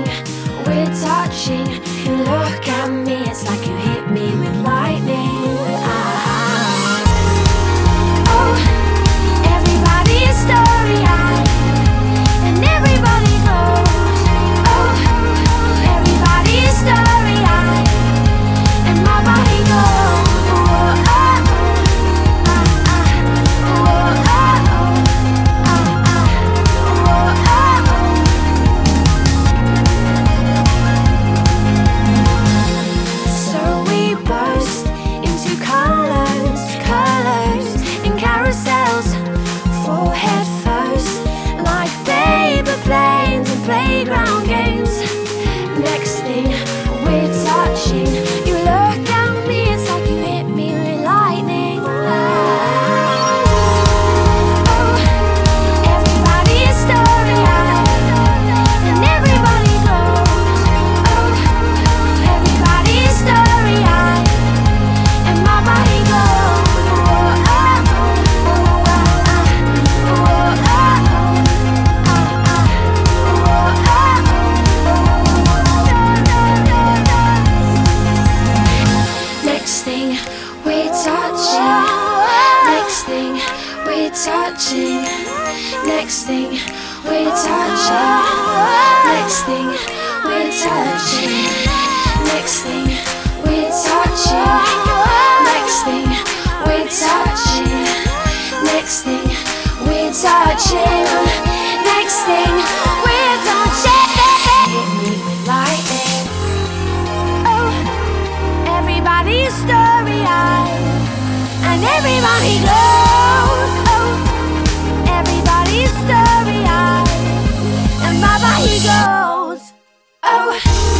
we're touching. You look at me, it's like you hit me with lightning. Oh, everybody's story-eyed, and everybody goes. Oh, everybody's story-eyed, and my body goes. Playground games. Next thing, we're touching. You look at me, it's like you hit me with lightning. Oh, everybody's story-eyed, and everybody goes. Oh, everybody's story-eyed, and my body goes. Next thing, we're touching. Next thing, we're touching. Next thing, we're touching. Next thing, we're touching. Next thing, we're touching. Next thing, we're touching. Next thing, we're touching. Next thing, we're touching. Hit me with lightning. Oh, everybody's story-eyed, and everybody goes. Oh, everybody's story-eyed, and my body goes. Oh.